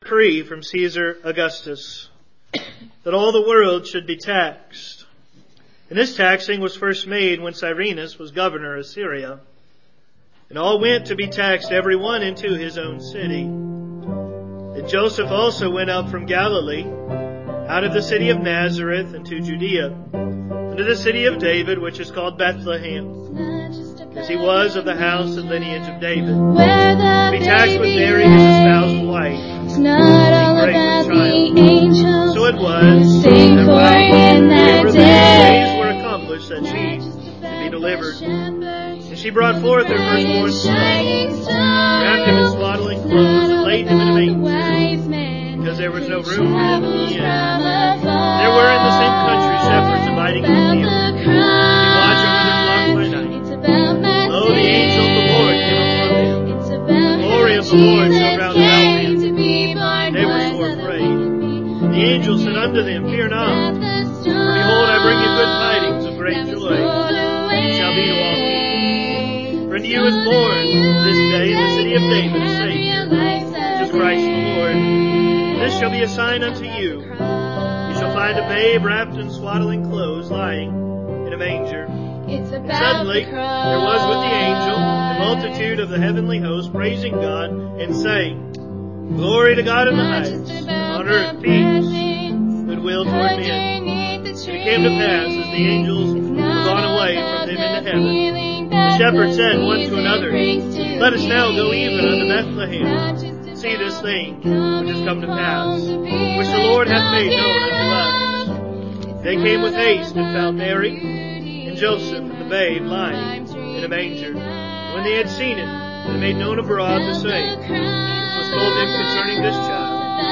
decree from Caesar Augustus that all the world should be taxed. And this taxing was first made when Cyrenius was governor of Syria. And all went to be taxed, every one into his own city. And Joseph also went up from Galilee, out of the city of Nazareth into Judea, unto the city of David, which is called Bethlehem, as he was of the house and lineage of David, to be taxed with Mary his espoused wife, being great with child. So it was, that while the days were accomplished, that she should be delivered. And she brought forth her firstborn son, wrapped him in swaddling clothes, and laid him in a manger, because there was no room for him in the inn. There were in the same country shepherds abiding in the field, keeping watch over their flock by night. Lo, the angel of the Lord came upon them. The glory of the Lord shone round about them. They were sore afraid. The angel said unto them, Fear not, for behold, I bring you good tidings of great joy, which shall be to all people. For unto you is born this day in the city of David a Savior, which is Christ the Lord. And this shall be a sign unto you. You shall find a babe wrapped in swaddling clothes, lying in a manger. And suddenly there was with the angel a multitude of the heavenly host, praising God and saying, Glory to God in the highest, and on earth peace, goodwill toward men. And it came to pass, as the angels were gone away from them into heaven, the shepherds said one to another, Let us now go even unto Bethlehem, see this thing which has come to pass, which the Lord hath made known unto us. They came with haste and found Mary and Joseph and the babe lying in a manger. When they had seen it, they made known abroad the saying which was told them concerning this child.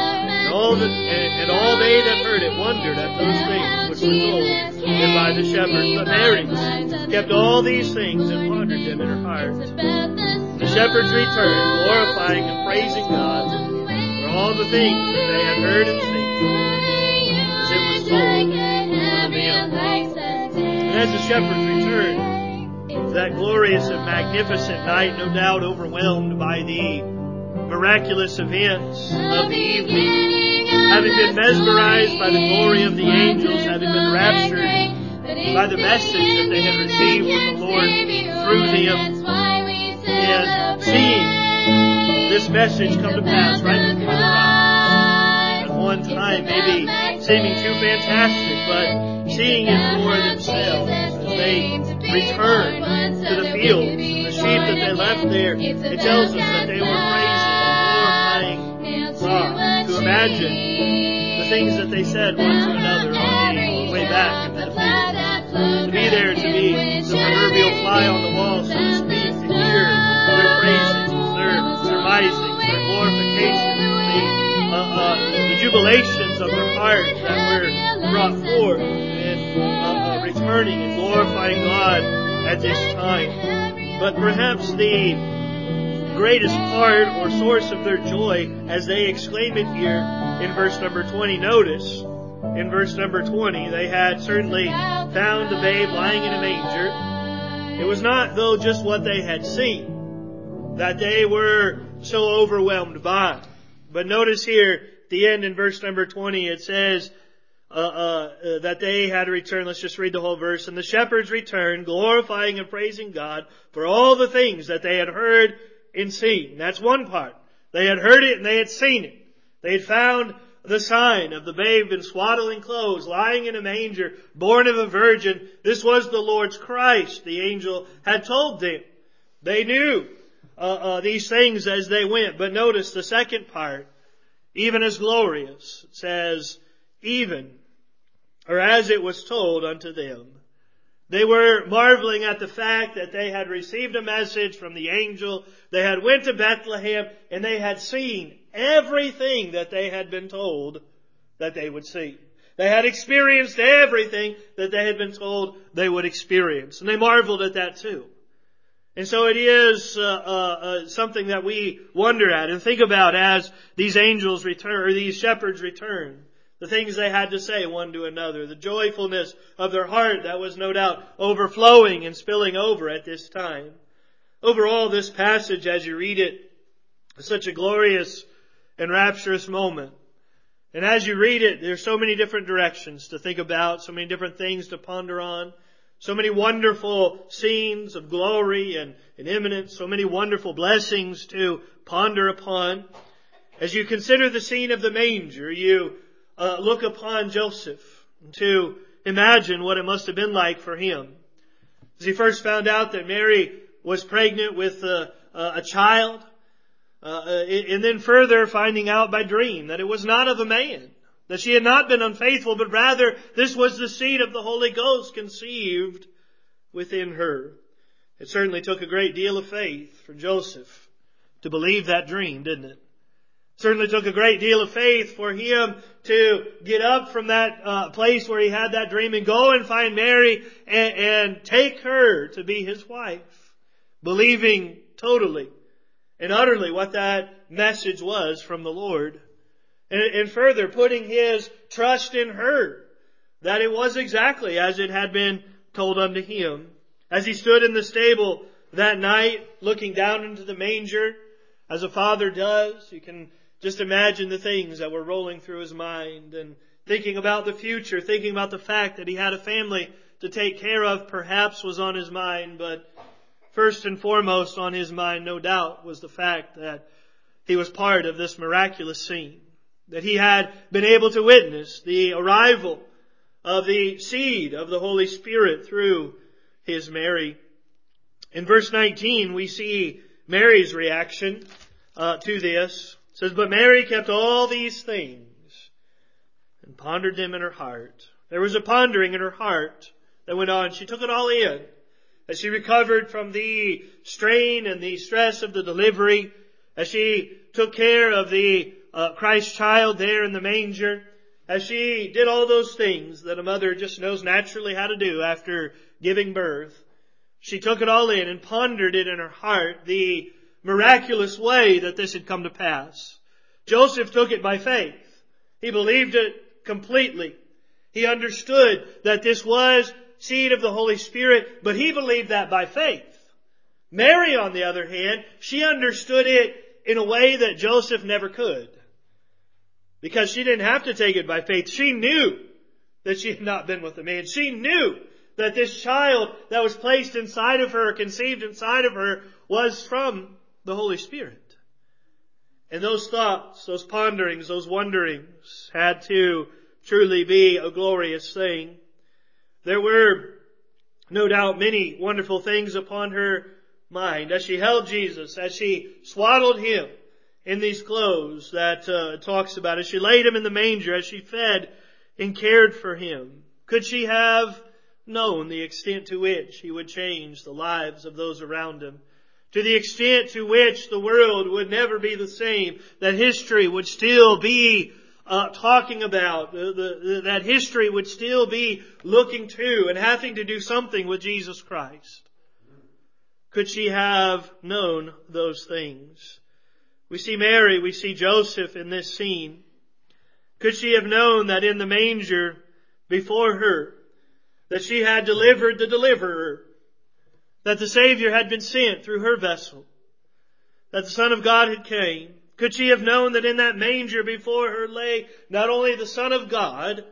And all they that heard it wondered at those things which were told them by the shepherds. But Mary kept all these things and pondered them in her heart. The shepherds returned, glorifying and praising God for all the things that they had heard and seen, as it was told unto them. And as the shepherds returned, that glorious and magnificent night, no doubt overwhelmed by the miraculous events of the evening, having been mesmerized by the glory of the angels, having been raptured by the message that they had received from the Lord through them, and seeing this message come to pass right before their eyes, at one time maybe seeming too fantastic, but seeing it for themselves as they returned to the field, the sheep that they left there. It tells us that they were praising and glorifying God. To imagine the things that they said one to another on the way back into the field. To be there, to be the proverbial fly on the wall, so to speak, to hear their praises, their surmisings, their glorifications, the jubilations of their heart that were brought forth in returning and glorifying God at this time. But perhaps the greatest part or source of their joy, as they exclaim it here in verse number 20, notice, in verse number 20, they had certainly found the babe lying in a manger. It was not, though, just what they had seen that they were so overwhelmed by. But notice here, at the end in verse number 20, it says that they had returned. Let's just read the whole verse. And the shepherds returned, glorifying and praising God for all the things that they had heard and seen. That's one part. They had heard it and they had seen it. They had found the sign of the babe in swaddling clothes, lying in a manger, born of a virgin. This was the Lord's Christ, the angel had told them. They knew these things as they went. But notice the second part, even as glorious. It says, even, or as it was told unto them. They were marveling at the fact that they had received a message from the angel. They had went to Bethlehem and they had seen everything that they had been told that they would see. They had experienced everything that they had been told they would experience. And they marveled at that too. And so it is something that we wonder at and think about as these angels return, or these shepherds return. The things they had to say one to another. The joyfulness of their heart that was no doubt overflowing and spilling over at this time. Overall, this passage, as you read it, is such a glorious and rapturous moment. And as you read it, there's so many different directions to think about, so many different things to ponder on, so many wonderful scenes of glory and imminence, so many wonderful blessings to ponder upon. As you consider the scene of the manger, you look upon Joseph to imagine what it must have been like for him. As he first found out that Mary was pregnant with a child, and then further finding out by dream that it was not of a man, that she had not been unfaithful, but rather this was the seed of the Holy Ghost conceived within her. It certainly took a great deal of faith for Joseph to believe that dream, didn't it? Certainly took a great deal of faith for him to get up from that place where he had that dream and go and find Mary and take her to be his wife, believing totally and utterly what that message was from the Lord. And further, putting his trust in her, that it was exactly as it had been told unto him. As he stood in the stable that night, looking down into the manger, as a father does, you can just imagine the things that were rolling through his mind, and thinking about the future, thinking about the fact that he had a family to take care of perhaps was on his mind, but first and foremost on his mind, no doubt, was the fact that he was part of this miraculous scene, that he had been able to witness the arrival of the seed of the Holy Spirit through his Mary. In verse 19, we see Mary's reaction to this. It says, "But Mary kept all these things and pondered them in her heart." There was a pondering in her heart that went on. She took it all in. As she recovered from the strain and the stress of the delivery, as she took care of the Christ child there in the manger, as she did all those things that a mother just knows naturally how to do after giving birth, she took it all in and pondered it in her heart, the miraculous way that this had come to pass. Joseph took it by faith. He believed it completely. He understood that this was seed of the Holy Spirit, but he believed that by faith. Mary, on the other hand, she understood it in a way that Joseph never could. Because she didn't have to take it by faith. She knew that she had not been with a man. She knew that this child that was placed inside of her, conceived inside of her, was from the Holy Spirit. And those thoughts, those ponderings, those wonderings had to truly be a glorious thing. There were no doubt many wonderful things upon her mind as she held Jesus, as she swaddled Him in these clothes that it talks about, as she laid Him in the manger, as she fed and cared for Him. Could she have known the extent to which He would change the lives of those around Him? To the extent to which the world would never be the same, that history would still be talking about, that history would still be looking to and having to do something with Jesus Christ. Could she have known those things? We see Mary, we see Joseph in this scene. Could she have known that in the manger before her, that she had delivered the deliverer, that the Savior had been sent through her vessel, that the Son of God had came? Could she have known that in that manger before her lay not only the Son of God,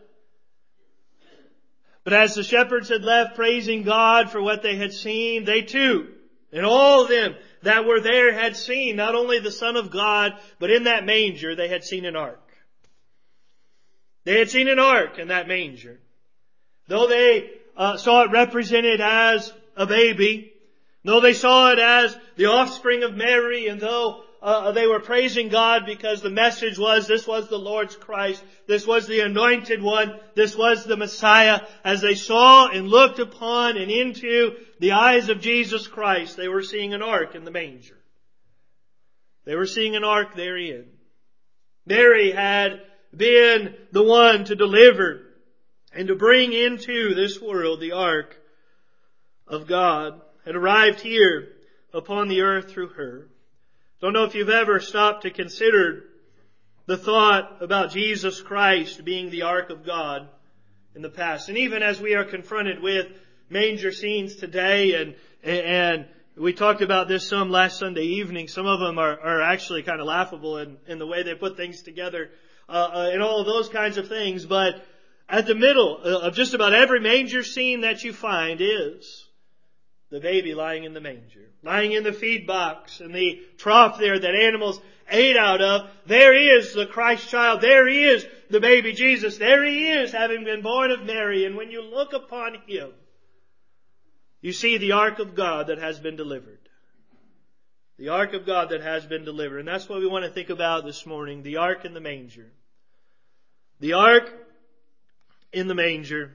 but as the shepherds had left praising God for what they had seen, they too, and all of them that were there, had seen not only the Son of God, but in that manger they had seen an ark. They had seen an ark in that manger. Though they saw it represented as a baby, though they saw it as the offspring of Mary, and though they were praising God because the message was this was the Lord's Christ, this was the anointed one, this was the Messiah, as they saw and looked upon and into the eyes of Jesus Christ, they were seeing an ark in the manger. They were seeing an ark therein. Mary had been the one to deliver and to bring into this world the ark of God, had arrived here upon the earth through her. Don't know if you've ever stopped to consider the thought about Jesus Christ being the ark of God in the past. And even as we are confronted with manger scenes today and We talked about this some last Sunday evening. Some of them are actually kind of laughable in the way they put things together and all of those kinds of things. But at the middle of just about every manger scene that you find is the baby lying in the manger, lying in the feed box and the trough there that animals ate out of. There is the Christ child. There he is, the baby Jesus. There he is, having been born of Mary. And when you look upon him, you see the ark of God that has been delivered. The ark of God that has been delivered. And that's what we want to think about this morning. The ark in the manger. The ark in the manger.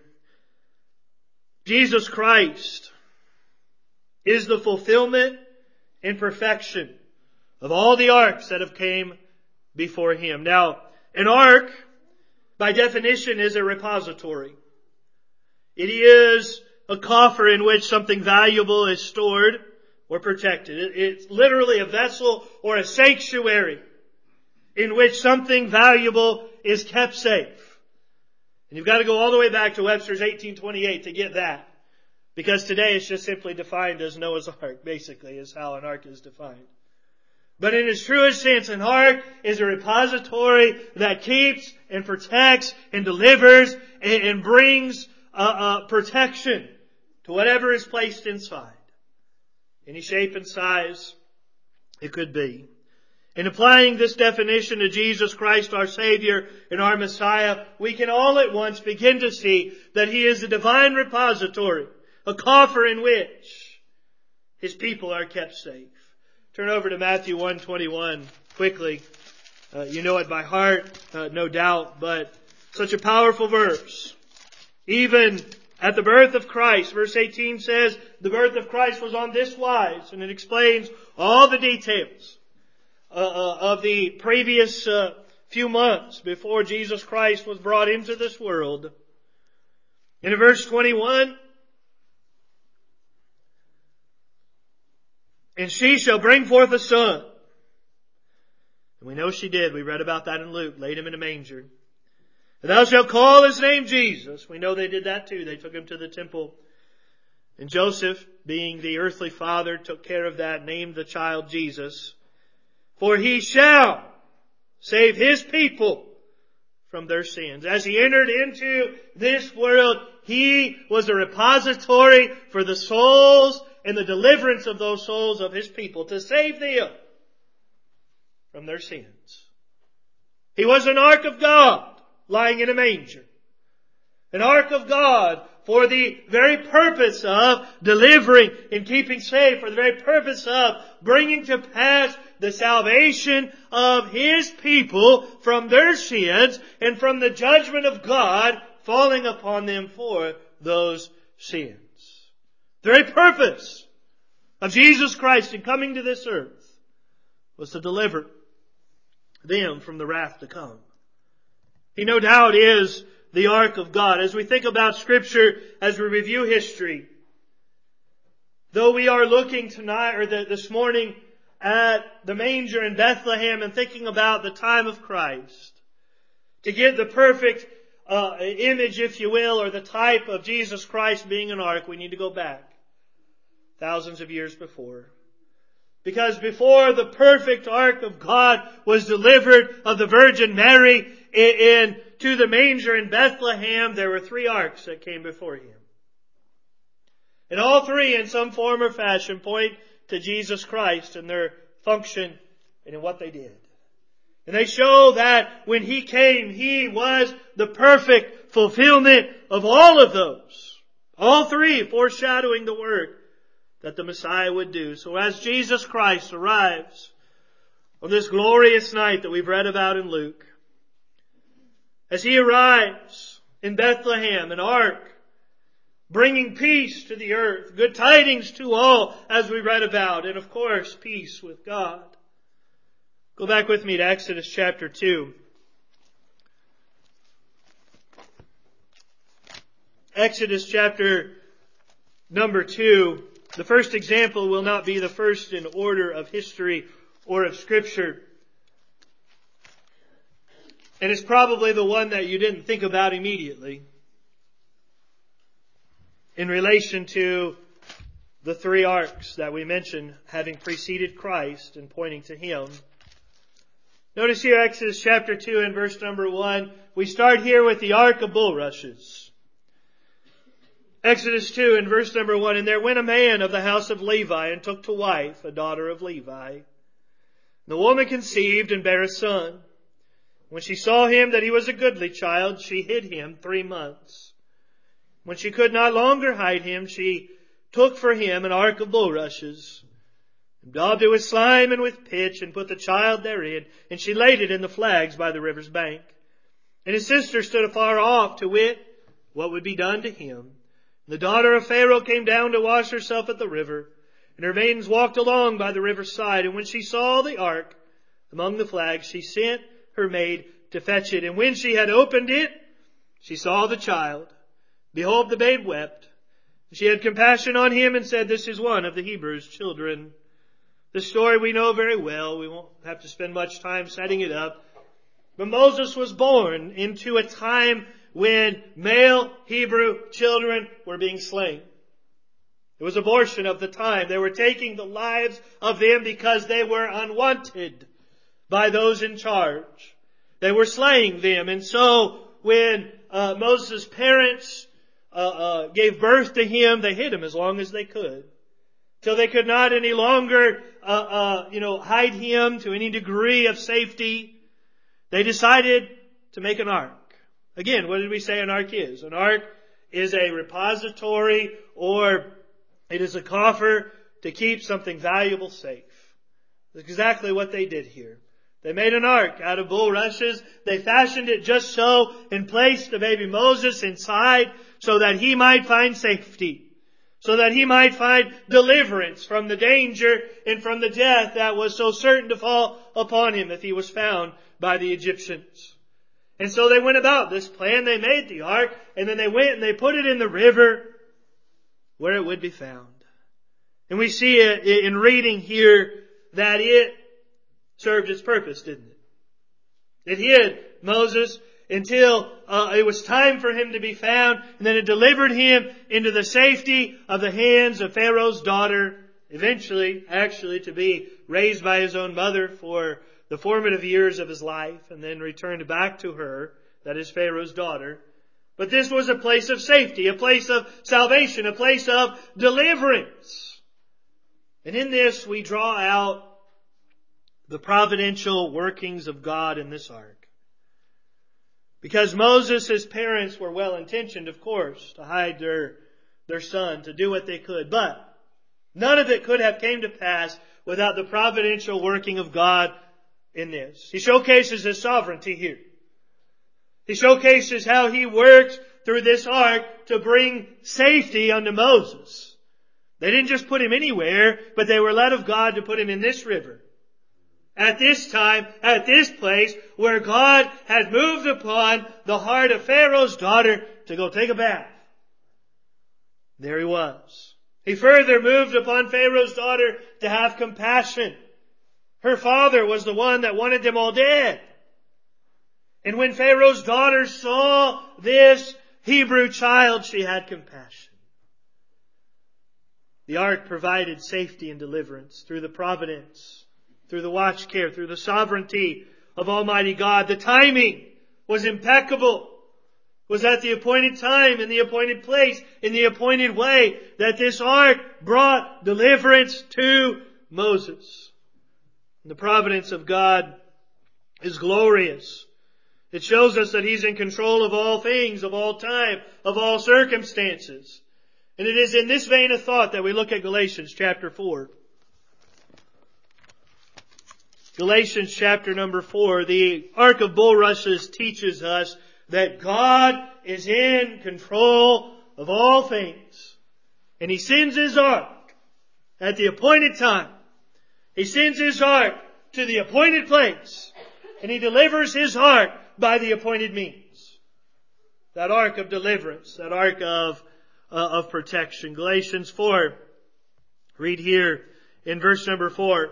Jesus Christ is the fulfillment and perfection of all the arks that have came before him. Now, an ark, by definition, is a repository. It is a coffer in which something valuable is stored or protected. It's literally a vessel or a sanctuary in which something valuable is kept safe. And you've got to go all the way back to Webster's 1828 to get that. Because today it's just simply defined as Noah's Ark, basically, is how an ark is defined. But in its truest sense, an ark is a repository that keeps and protects and delivers and brings protection to whatever is placed inside. Any shape and size it could be. In applying this definition to Jesus Christ, our Savior and our Messiah, we can all at once begin to see that He is a divine repository, a coffer in which His people are kept safe. Turn over to Matthew 1:21 quickly. You know it by heart, no doubt, but such a powerful verse. Even at the birth of Christ, verse 18 says, the birth of Christ was on this wise, and it explains all the details of the previous few months before Jesus Christ was brought into this world. And in verse 21, and she shall bring forth a son. And we know she did. We read about that in Luke. Laid him in a manger. And thou shalt call his name Jesus. We know they did that too. They took him to the temple. And Joseph, being the earthly father, took care of that, named the child Jesus. For he shall save his people from their sins. As he entered into this world, he was a repository for the souls and the deliverance of those souls of his people, to save them from their sins. He was an ark of God lying in a manger. An ark of God for the very purpose of delivering and keeping safe, for the very purpose of bringing to pass the salvation of His people from their sins and from the judgment of God falling upon them for those sins. The very purpose of Jesus Christ in coming to this earth was to deliver them from the wrath to come. He no doubt is the ark of God. As we think about Scripture, as we review history, though we are looking tonight or this morning at the manger in Bethlehem and thinking about the time of Christ, to get the perfect image, if you will, or the type of Jesus Christ being an ark, we need to go back thousands of years before. Because before the perfect ark of God was delivered of the Virgin Mary to the manger in Bethlehem, there were 3 arks that came before Him. And all 3 in some form or fashion point to Jesus Christ and their function and in what they did. And they show that when He came, He was the perfect fulfillment of all of those. All 3 foreshadowing the work that the Messiah would do. So as Jesus Christ arrives on this glorious night that we've read about in Luke, as He arrives in Bethlehem, an ark, bringing peace to the earth, good tidings to all, as we read about, and of course, peace with God. Go back with me to Exodus chapter 2. Exodus chapter number 2. The first example will not be the first in order of history or of Scripture. And it's probably the one that you didn't think about immediately in relation to the three arks that we mentioned having preceded Christ and pointing to Him. Notice here Exodus chapter 2 and verse number 1. We start here with the ark of bulrushes. Exodus 2 and verse number 1. And there went a man of the house of Levi and took to wife a daughter of Levi. The woman conceived and bare a son. When she saw him that he was a goodly child, she hid him 3 months. When she could not longer hide him, she took for him an ark of bulrushes, and daubed it with slime and with pitch, and put the child therein, and she laid it in the flags by the river's bank. And his sister stood afar off to wit what would be done to him. And the daughter of Pharaoh came down to wash herself at the river, and her maidens walked along by the river's side. And when she saw the ark among the flags, she sent her maid to fetch it. And when she had opened it, she saw the child. Behold, the babe wept. She had compassion on him and said, This is one of the Hebrews' children. The story we know very well. We won't have to spend much time setting it up. But Moses was born into a time when male Hebrew children were being slain. It was abortion of the time. They were taking the lives of them because they were unwanted by those in charge. They were slaying them. And so when Moses' parents gave birth to him, they hid him as long as they could, till they could not any longer, hide him to any degree of safety. They decided to make an ark. Again, what did we say an ark is? An ark is a repository, or it is a coffer to keep something valuable safe. That's exactly what they did here. They made an ark out of bulrushes. They fashioned it just so and placed the baby Moses inside so that he might find safety, so that he might find deliverance from the danger and from the death that was so certain to fall upon him if he was found by the Egyptians. And so they went about this plan. They made the ark, and then they went and they put it in the river where it would be found. And we see in reading here that it served its purpose, didn't it? It hid Moses until it was time for him to be found, and then it delivered him into the safety of the hands of Pharaoh's daughter, eventually, actually, to be raised by his own mother for the formative years of his life, and then returned back to her, that is Pharaoh's daughter. But this was a place of safety, a place of salvation, a place of deliverance. And in this we draw out the providential workings of God in this ark. Because Moses' parents were well-intentioned, of course, to hide their son, to do what they could. But none of it could have came to pass without the providential working of God in this. He showcases His sovereignty here. He showcases how He worked through this ark to bring safety unto Moses. They didn't just put him anywhere, but they were led of God to put him in this river. At this time, at this place, where God had moved upon the heart of Pharaoh's daughter to go take a bath. There he was. He further moved upon Pharaoh's daughter to have compassion. Her father was the one that wanted them all dead. And when Pharaoh's daughter saw this Hebrew child, she had compassion. The ark provided safety and deliverance through the providence, through the watch care, through the sovereignty of Almighty God. The timing was impeccable. It was at the appointed time, in the appointed place, in the appointed way, that this ark brought deliverance to Moses. And the providence of God is glorious. It shows us that He's in control of all things, of all time, of all circumstances. And it is in this vein of thought that we look at Galatians chapter 4. Galatians chapter number 4, the ark of bulrushes teaches us that God is in control of all things. And He sends His ark at the appointed time. He sends His ark to the appointed place. And He delivers His ark by the appointed means. That ark of deliverance, that ark of protection. Galatians 4, read here in verse number 4.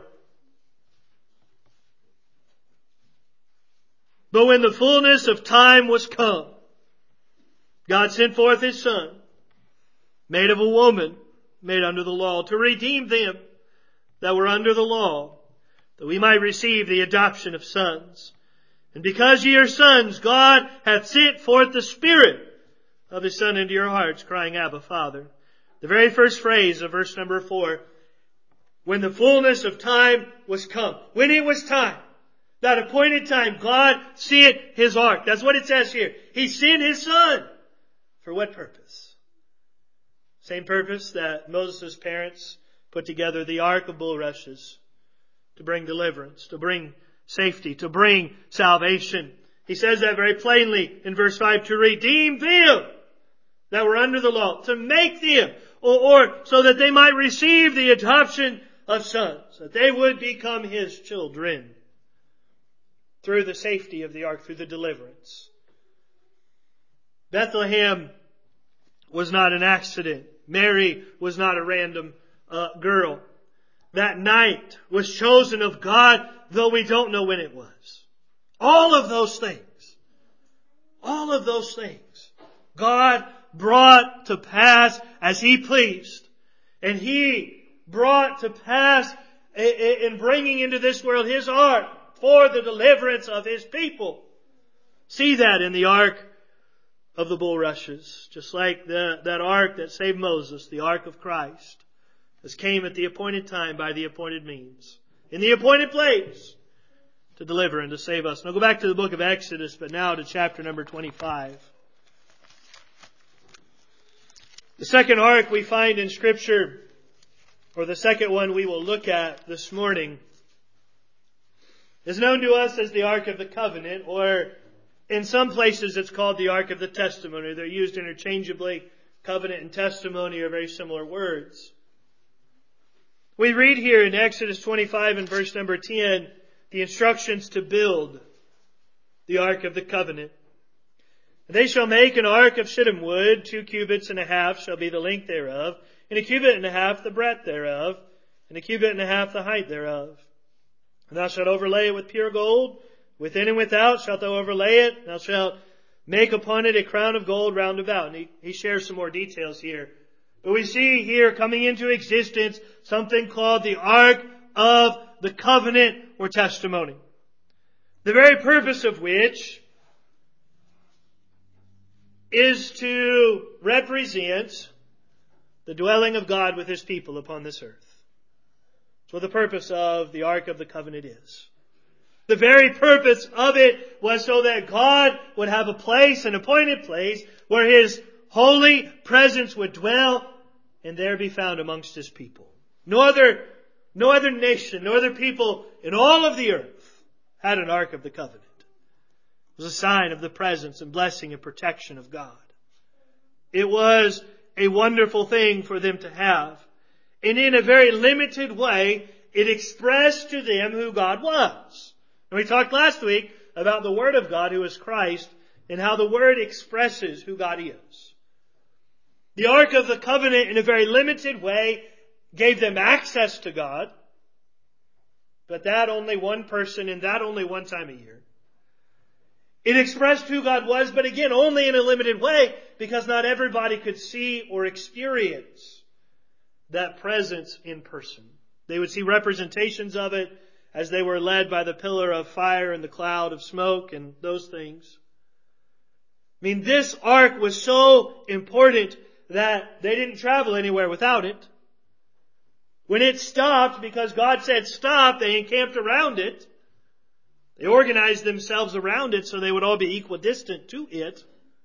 But when the fullness of time was come, God sent forth His Son, made of a woman, made under the law, to redeem them that were under the law, that we might receive the adoption of sons. And because ye are sons, God hath sent forth the Spirit of His Son into your hearts, crying, Abba, Father. The very first phrase of verse number 4, when the fullness of time was come. When it was time, that appointed time, God sent His ark. That's what it says here. He sent His Son. For what purpose? Same purpose that Moses' parents put together the ark of bulrushes. To bring deliverance, to bring safety, to bring salvation. He says that very plainly in verse 5, to redeem them that were under the law, to make them, or so that they might receive the adoption of sons, that they would become His children through the safety of the ark, through the deliverance. Bethlehem was not an accident. Mary was not a random girl. That night was chosen of God, though we don't know when it was. All of those things, God brought to pass as He pleased. And He brought to pass in bringing into this world His ark for the deliverance of His people. See that in the ark of the bulrushes. Just like that ark that saved Moses, the ark of Christ. This came at the appointed time by the appointed means, in the appointed place, to deliver and to save us. Now go back to the book of Exodus, but now to chapter number 25. The second ark we find in Scripture, or the second one we will look at this morning, is known to us as the Ark of the Covenant, or in some places it's called the Ark of the Testimony. They're used interchangeably. Covenant and testimony are very similar words. We read here in Exodus 25 and verse number 10, the instructions to build the Ark of the Covenant. They shall make an ark of shittim wood, 2 cubits and a half shall be the length thereof, and 1 cubit and a half the breadth thereof, and 1 cubit and a half the height thereof. And thou shalt overlay it with pure gold, within and without shalt thou overlay it. Thou shalt make upon it a crown of gold round about. And he shares some more details here. But we see here coming into existence something called the Ark of the Covenant or Testimony. The very purpose of which is to represent the dwelling of God with His people upon this earth. That's what the purpose of the Ark of the Covenant is. The very purpose of it was so that God would have a place, an appointed place, where His holy presence would dwell and there be found amongst His people. No other nation, no other people in all of the earth had an Ark of the Covenant. It was a sign of the presence and blessing and protection of God. It was a wonderful thing for them to have. And in a very limited way, it expressed to them who God was. And we talked last week about the Word of God, who is Christ, and how the Word expresses who God is. The Ark of the Covenant, in a very limited way, gave them access to God, but that only one person and that only one time a year. It expressed who God was, but again, only in a limited way, because not everybody could see or experience that presence in person. They would see representations of it as they were led by the pillar of fire and the cloud of smoke and those things. I mean, this ark was so important that they didn't travel anywhere without it. When it stopped, because God said stop, they encamped around it. They organized themselves around it so they would all be equidistant to it.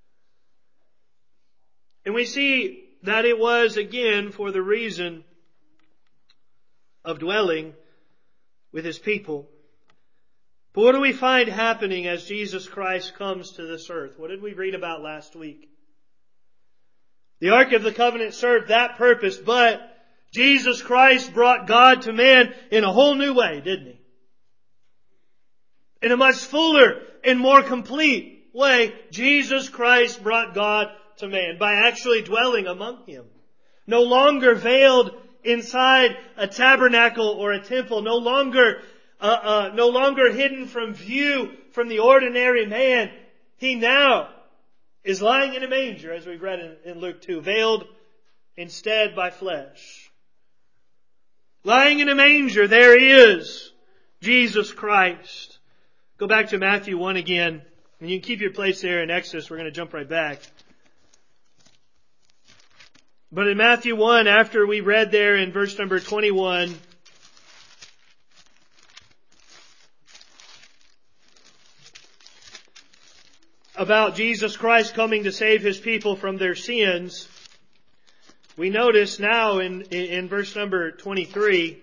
And we see that it was, again, for the reason of dwelling with His people. But what do we find happening as Jesus Christ comes to this earth? What did we read about last week? The Ark of the Covenant served that purpose, but Jesus Christ brought God to man in a whole new way, didn't He? In a much fuller and more complete way, Jesus Christ brought God to man by actually dwelling among him. No longer veiled inside a tabernacle or a temple, no longer hidden from view from the ordinary man. He now is lying in a manger, as we've read in Luke 2, veiled instead by flesh. Lying in a manger, there is Jesus Christ. Go back to Matthew 1 again. And you can keep your place there in Exodus. We're going to jump right back. But in Matthew 1, after we read there in verse number 21, about Jesus Christ coming to save His people from their sins, we notice now in verse number 23,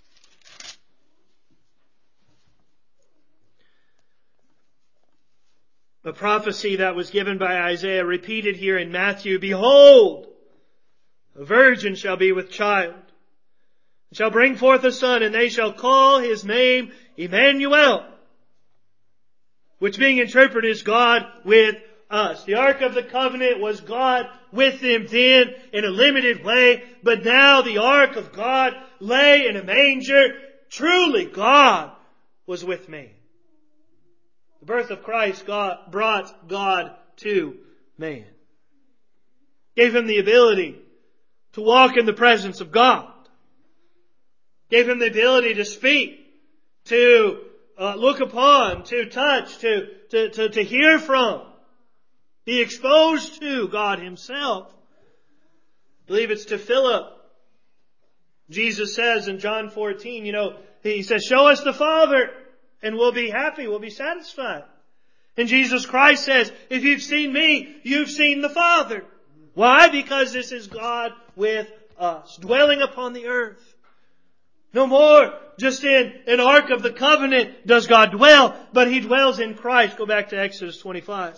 a prophecy that was given by Isaiah, repeated here in Matthew. Behold, a virgin shall be with child, and shall bring forth a son, and they shall call His name Emmanuel, which being interpreted is God with us. The Ark of the Covenant was God with them then in a limited way, but now the Ark of God lay in a manger. Truly God was with man. The birth of Christ brought God to man. Gave him the ability to walk in the presence of God. Gave him the ability to speak, to look upon, to touch, to hear from, be exposed to God Himself. I believe it's to Philip. Jesus says in John 14, He says, show us the Father and we'll be happy, we'll be satisfied. And Jesus Christ says, if you've seen me, you've seen the Father. Why? Because this is God with us, dwelling upon the earth. No more just in an Ark of the Covenant does God dwell, but He dwells in Christ. Go back to Exodus 25.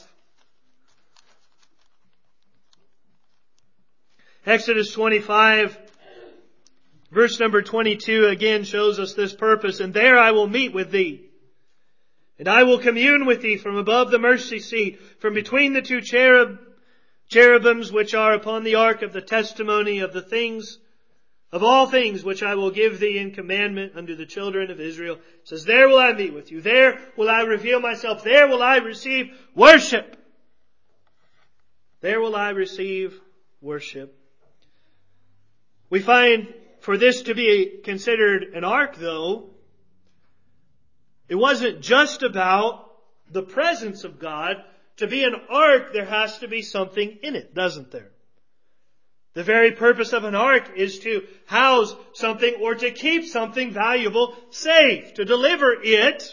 Exodus 25, verse number 22 again shows us this purpose. And there I will meet with thee, and I will commune with thee from above the mercy seat, from between the two cherubims which are upon the ark of the testimony of all things which I will give thee in commandment unto the children of Israel. It says, there will I meet with you. There will I reveal myself. There will I receive worship. There will I receive worship. We find for this to be considered an ark, though, it wasn't just about the presence of God. To be an ark, there has to be something in it, doesn't there? The very purpose of an ark is to house something or to keep something valuable safe, to deliver it.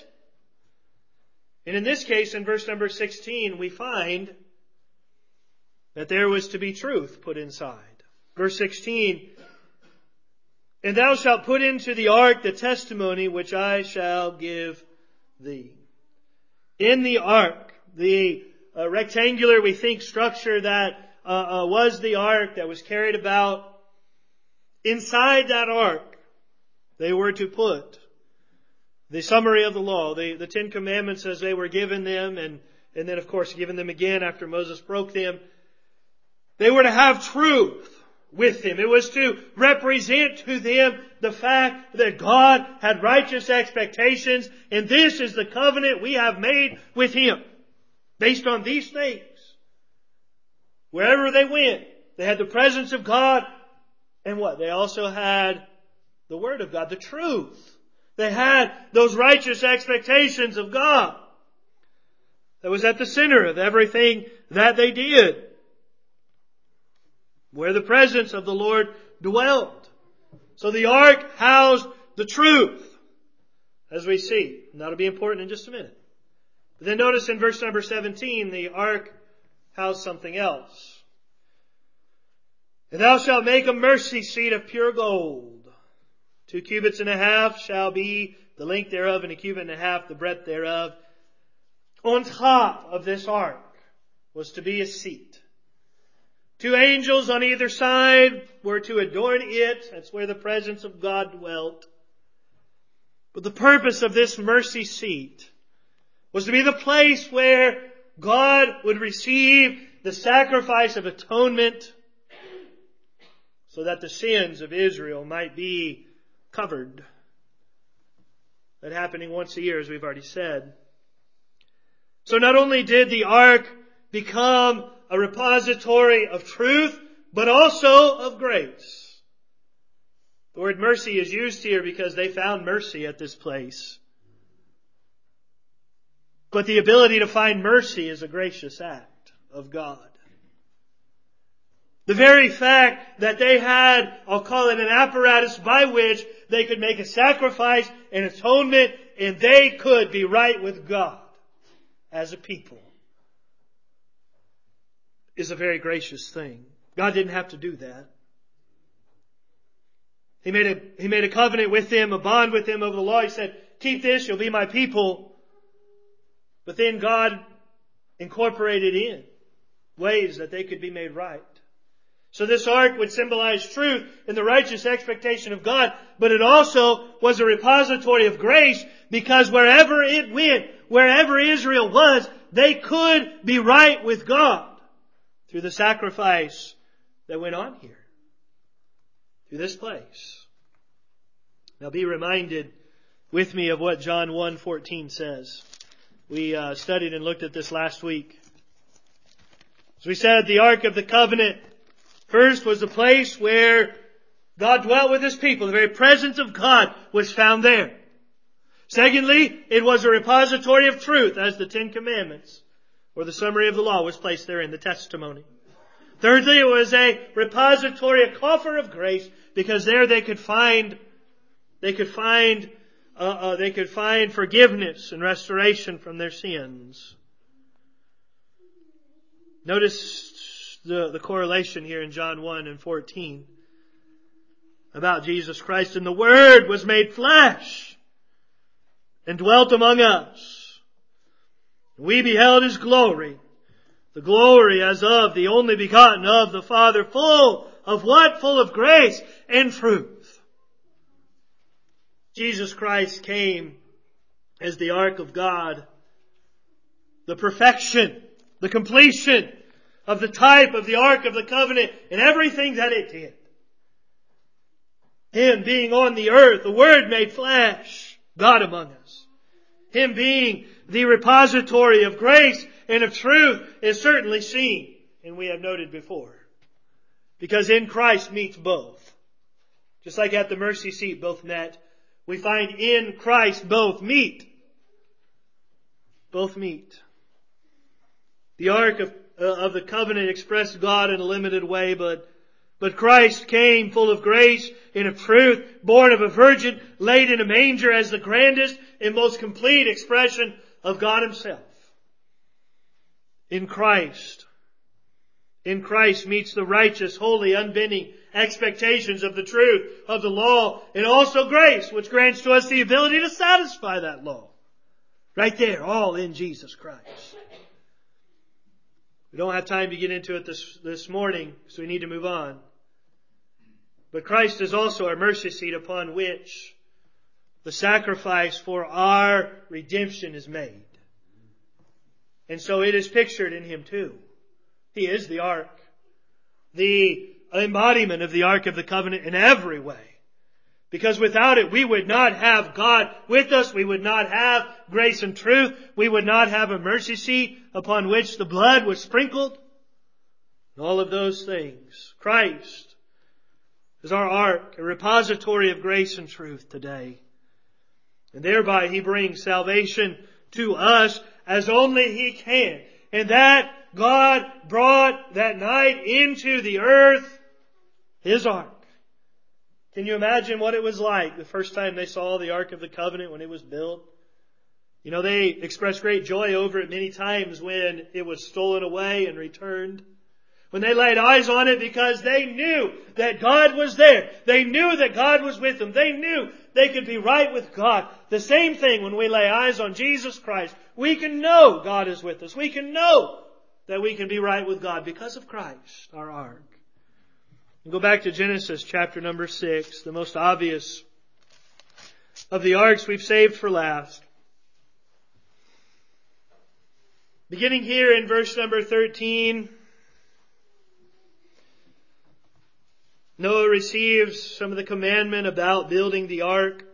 And in this case, in verse number 16, we find that there was to be truth put inside. Verse 16, and thou shalt put into the ark the testimony which I shall give thee. In the ark, the rectangular, we think, structure that was the ark that was carried about. Inside that ark, they were to put the summary of the law, the Ten Commandments as they were given them, and then of course given them again after Moses broke them. They were to have truth with them. It was to represent to them the fact that God had righteous expectations, and this is the covenant we have made with Him. Based on these things. Wherever they went, they had the presence of God, and what? They also had the Word of God, the truth. They had those righteous expectations of God. That was at the center of everything that they did. Where the presence of the Lord dwelt. So the ark housed the truth, as we see. And that'll be important in just a minute. But then notice in verse number 17, the ark housed something else. And thou shalt make a mercy seat of pure gold. 2 cubits and a half shall be the length thereof, and 1 cubit and a half the breadth thereof. On top of this ark was to be a seat. 2 angels on either side were to adorn it. That's where the presence of God dwelt. But the purpose of this mercy seat was to be the place where God would receive the sacrifice of atonement so that the sins of Israel might be covered. That happening once a year, as we've already said. So not only did the ark become a repository of truth, but also of grace. The word mercy is used here because they found mercy at this place. But the ability to find mercy is a gracious act of God. The very fact that they had, I'll call it an apparatus by which they could make a sacrifice, an atonement, and they could be right with God as a people, is a very gracious thing. God didn't have to do that. He made a covenant with them, a bond with them over the law. He said, keep this, you'll be my people. But then God incorporated in ways that they could be made right. So this ark would symbolize truth and the righteous expectation of God, but it also was a repository of grace, because wherever it went, wherever Israel was, they could be right with God through the sacrifice that went on here, through this place. Now be reminded with me of what John 1:14 says. We studied and looked at this last week. As we said, the Ark of the Covenant first was the place where God dwelt with His people. The very presence of God was found there. Secondly, it was a repository of truth, as the Ten Commandments, or the summary of the law, was placed there in the testimony. Thirdly, it was a repository, a coffer of grace, because there they could find forgiveness and restoration from their sins. Notice the correlation here in John 1:14 about Jesus Christ. And the Word was made flesh and dwelt among us. We beheld His glory, the glory as of the only begotten of the Father, full of what? Full of grace and truth. Jesus Christ came as the Ark of God, the perfection, the completion of the type of the Ark of the Covenant and everything that it did. Him being on the earth, the Word made flesh, God among us. Him being the repository of grace and of truth is certainly seen, and we have noted before. Because in Christ meets both. Just like at the mercy seat both met, we find in Christ both meet. Both meet. The Ark of the Covenant expressed God in a limited way, but Christ came full of grace and of truth, born of a virgin, laid in a manger as the grandest and most complete expression of God Himself. In Christ meets the righteous, holy, unbending expectations of the truth, of the law, and also grace, which grants to us the ability to satisfy that law. Right there, all in Jesus Christ. We don't have time to get into it this morning, so we need to move on. But Christ is also our mercy seat upon which the sacrifice for our redemption is made. And so it is pictured in Him too. He is the Ark, the embodiment of the Ark of the Covenant in every way. Because without it, we would not have God with us. We would not have grace and truth. We would not have a mercy seat upon which the blood was sprinkled. And all of those things. Christ is our Ark, a repository of grace and truth today. And thereby He brings salvation to us as only He can. And that God brought that night into the earth His Ark. Can you imagine what it was like the first time they saw the Ark of the Covenant when it was built? You know, they expressed great joy over it many times when it was stolen away and returned. When they laid eyes on it, because they knew that God was there. They knew that God was with them. They knew they could be right with God. The same thing when we lay eyes on Jesus Christ. We can know God is with us. We can know that we can be right with God because of Christ, our Ark. And go back to Genesis chapter number 6, the most obvious of the arks we've saved for last. Beginning here in verse number 13, Noah receives some of the commandment about building the ark.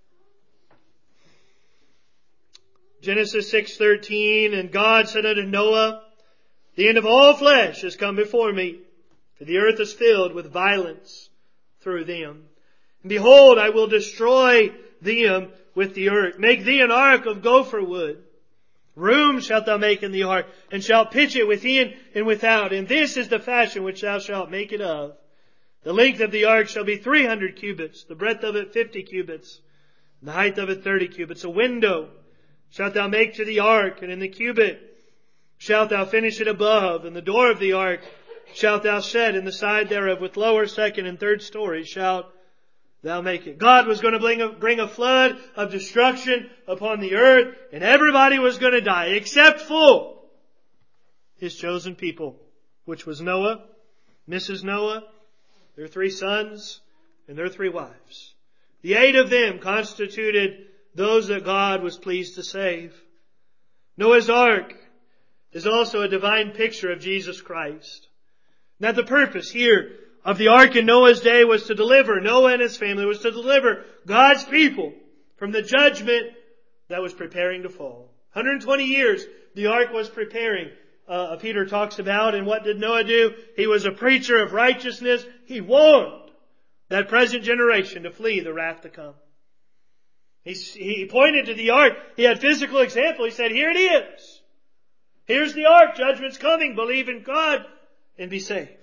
Genesis 6:13, and God said unto Noah, the end of all flesh has come before me. for the earth is filled with violence through them. And behold, I will destroy them with the earth. Make thee an ark of gopher wood. Room shalt thou make in the ark, and shalt pitch it within and without. And this is the fashion which thou shalt make it of. The length of the ark shall be 300 cubits, the breadth of it 50 cubits, and the height of it 30 cubits. A window shalt thou make to the ark, and in the cubit shalt thou finish it above. And the door of the ark shalt thou set in the side thereof, with lower, second, and third stories shalt thou make it. God was going to bring a flood of destruction upon the earth, and everybody was going to die, except for His chosen people, which was Noah, Mrs. Noah, their 3 sons, and their 3 wives. The 8 of them constituted those that God was pleased to save. Noah's ark is also a divine picture of Jesus Christ. Now the purpose here of the ark in Noah's day was to deliver, Noah and his family was to deliver God's people from the judgment that was preparing to fall. 120 years the ark was preparing. Peter talks about, and what did Noah do? He was a preacher of righteousness. He warned that present generation to flee the wrath to come. He pointed to the ark. He had physical example. He said, here it is. Here's the ark. Judgment's coming. Believe in God and be saved.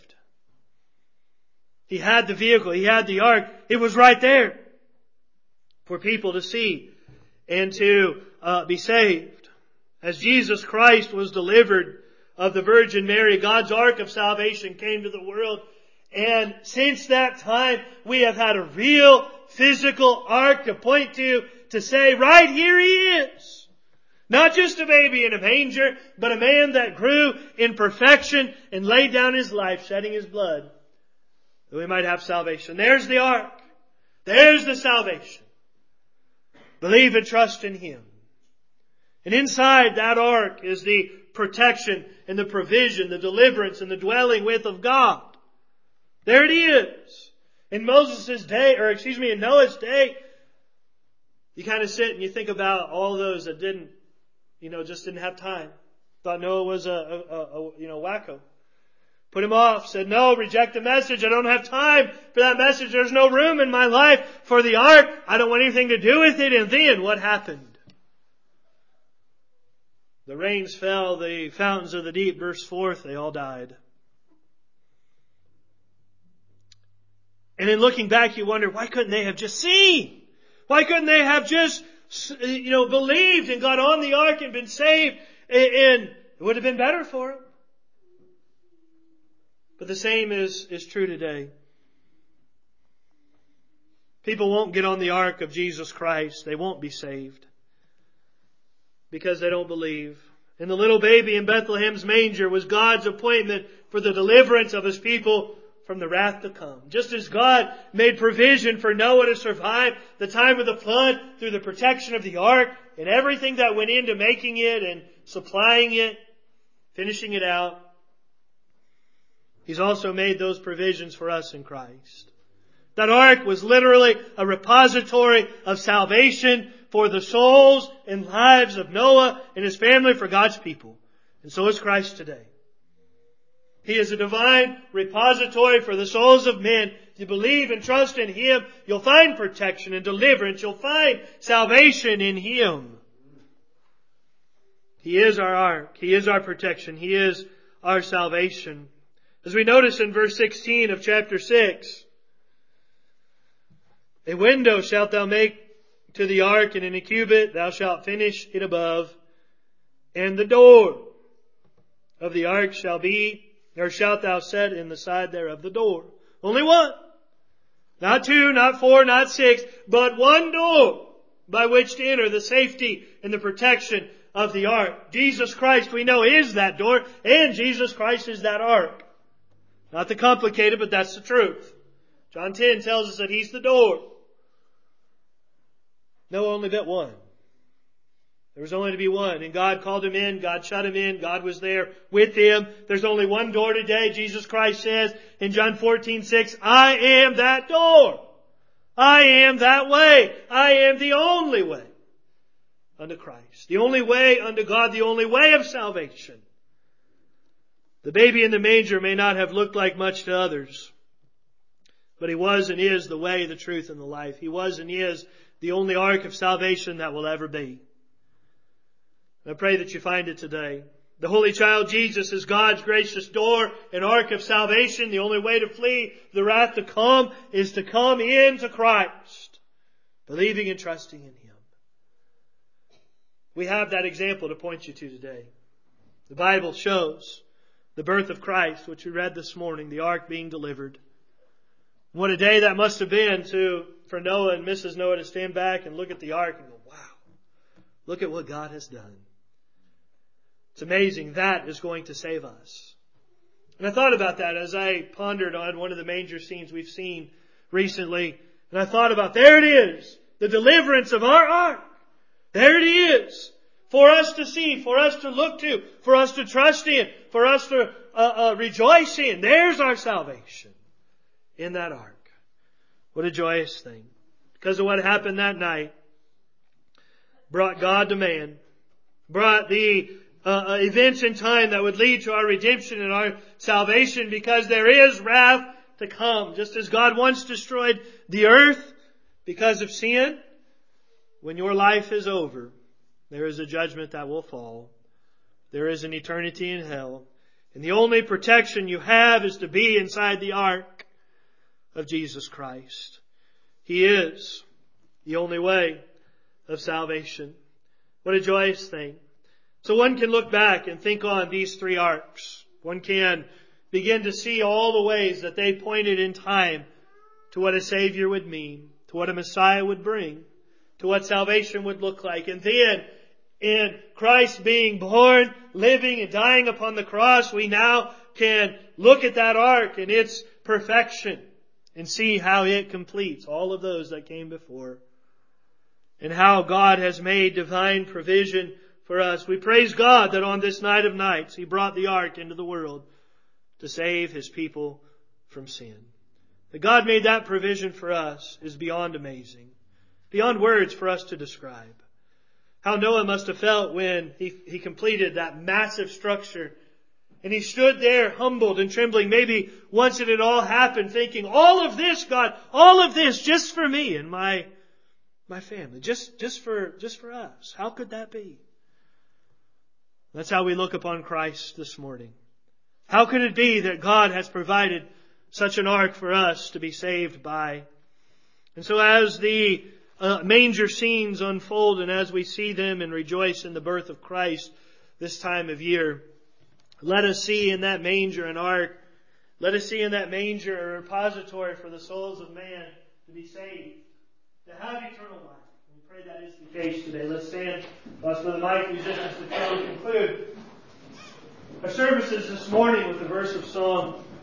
He had the vehicle. He had the ark. It was right there for people to see and to be saved. As Jesus Christ was delivered of the Virgin Mary, God's ark of salvation came to the world. And since that time, we have had a real physical ark to point to say, right here He is. Not just a baby in a manger, but a man that grew in perfection and laid down His life, shedding His blood, that we might have salvation. There's the ark. There's the salvation. Believe and trust in Him. And inside that ark is the protection and the provision, the deliverance and the dwelling with of God. There it is. In Moses' day, in Noah's day, you kind of sit and you think about all those that just didn't have time. Thought Noah was a wacko. Put him off, said, no, reject the message. I don't have time for that message. There's no room in my life for the ark. I don't want anything to do with it. And then what happened? The rains fell, the fountains of the deep burst forth, they all died. And in looking back, you wonder, why couldn't they have just seen? Why couldn't they have just, believed and got on the ark and been saved? And it would have been better for them. But the same is true today. People won't get on the ark of Jesus Christ. They won't be saved because they don't believe. And the little baby in Bethlehem's manger was God's appointment for the deliverance of His people from the wrath to come. Just as God made provision for Noah to survive the time of the flood through the protection of the ark and everything that went into making it and supplying it, finishing it out, He's also made those provisions for us in Christ. That ark was literally a repository of salvation for the souls and lives of Noah and his family, for God's people. And so is Christ today. He is a divine repository for the souls of men. If you believe and trust in Him, you'll find protection and deliverance. You'll find salvation in Him. He is our ark. He is our protection. He is our salvation. As we notice in verse 16 of chapter 6, a window shalt thou make to the ark, and in a cubit thou shalt finish it above. And the door of the ark shalt thou set in the side thereof. The door. Only one. Not 2, not 4, not 6, but one door by which to enter the safety and the protection of the ark. Jesus Christ, we know, is that door, and Jesus Christ is that ark. Not the complicated, but that's the truth. John 10 tells us that He's the door. No, only but one. There was only to be one. And God called Him in. God shut Him in. God was there with Him. There's only one door today. Jesus Christ says in John 14:6, I am that door. I am that way. I am the only way unto Christ. The only way unto God. The only way of salvation. The baby in the manger may not have looked like much to others, but He was and is the way, the truth, and the life. He was and is the only ark of salvation that will ever be. I pray that you find it today. The Holy Child Jesus is God's gracious door and ark of salvation. The only way to flee the wrath to come is to come into Christ, believing and trusting in Him. We have that example to point you to today. The Bible shows the birth of Christ, which we read this morning, the ark being delivered. What a day that must have been for Noah and Mrs. Noah to stand back and look at the ark and go, wow, look at what God has done. It's amazing. That is going to save us. And I thought about that as I pondered on one of the manger scenes we've seen recently. And I thought about, there it is, the deliverance of our ark. There it is, for us to see, for us to look to, for us to trust in, for us to rejoice in. There's our salvation in that ark. What a joyous thing. Because of what happened that night, brought God to man, brought the events in time that would lead to our redemption and our salvation, because there is wrath to come. Just as God once destroyed the earth because of sin, when your life is over, there is a judgment that will fall. There is an eternity in hell. And the only protection you have is to be inside the ark of Jesus Christ. He is the only way of salvation. What a joyous thing. So one can look back and think on these three arks. One can begin to see all the ways that they pointed in time to what a Savior would mean, to what a Messiah would bring, to what salvation would look like. And then, in Christ being born, living, and dying upon the cross, we now can look at that ark and its perfection and see how it completes all of those that came before, and how God has made divine provision for us. We praise God that on this night of nights He brought the ark into the world to save His people from sin. That God made that provision for us is beyond amazing, beyond words for us to describe. How Noah must have felt when he completed that massive structure, and he stood there humbled and trembling, maybe once it had all happened, thinking, all of this, God, all of this just for me and my family, just for us. How could that be? That's how we look upon Christ this morning. How could it be that God has provided such an ark for us to be saved by? And so as the manger scenes unfold, and as we see them and rejoice in the birth of Christ this time of year, let us see in that manger an ark. Let us see in that manger a repository for the souls of man to be saved, to have eternal life. We pray that is the case today. Let's stand. Let's for the mighty musicians to conclude our services this morning with a verse of Psalm